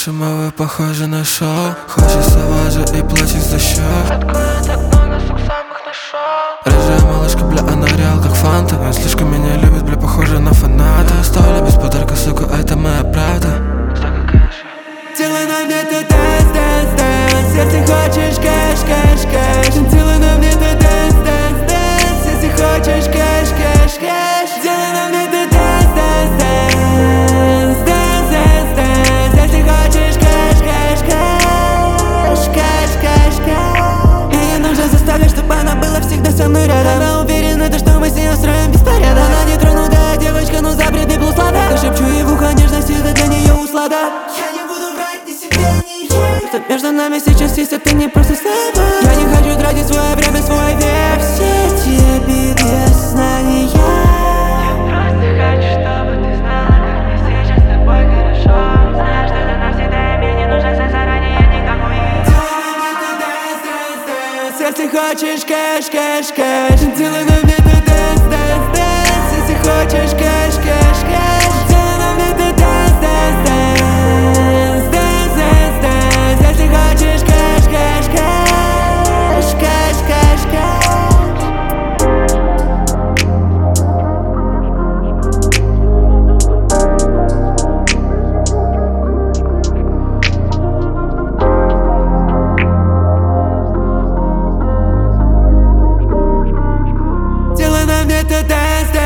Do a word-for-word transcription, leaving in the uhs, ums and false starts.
Наши мовы похожи на шоу. Хочется вазу и платить за счет. Откуда так много сук самых нашел? Рыжая малышка, бля, она реал как фанта. Он слишком меня любит, бля, похоже на фаната. Оставлю без подарка, сука, это моя правда. Столько кэша. Делай на мне ты дэнс, дэнс, дэнс. Если хочешь кэш, кэш, кэш. Делай на мне ты дэнс, дэнс, дэнс. Если хочешь кэш, кэш, кэш. Делай на мне ты дэнс, дэнс, дэнс. Дэнс, дэнс, дэнс. Если хочешь кэш, кэш, кэш. Кэш, кэш, кэш. И не нужно заставлять, чтобы она была всегда со мной рядом. Она уверена, то, что мы с ней устроим беспорядок. Она не тронутая девочка, но запретный был сладок. Я шепчу ей в ухо нежность, это для нее услада. Я не буду врать ни себе, ни ей. Что между нами сейчас есть, это не просто слова. Я не хочу тратить свое время, свой век. Все те беды знания. Я просто хочу, чтобы ты знала, как мне сейчас с тобой хорошо. Знаешь, что это навсегда, и мне не нужно знать заранее никому и Если хочешь кэш, кэш, кэш. Делай на мне ты дэнс, дэнс, дэнс. Если хочешь кэш, кэш, кэш. Делай на мне ты дэнс, дэнс, дэнс. Дэнс, дэнс, дэнс. Если хочешь кэш, кэш, кэш. Кэш, кэш, кэш. Делай на мне ты дэнс, дэнс.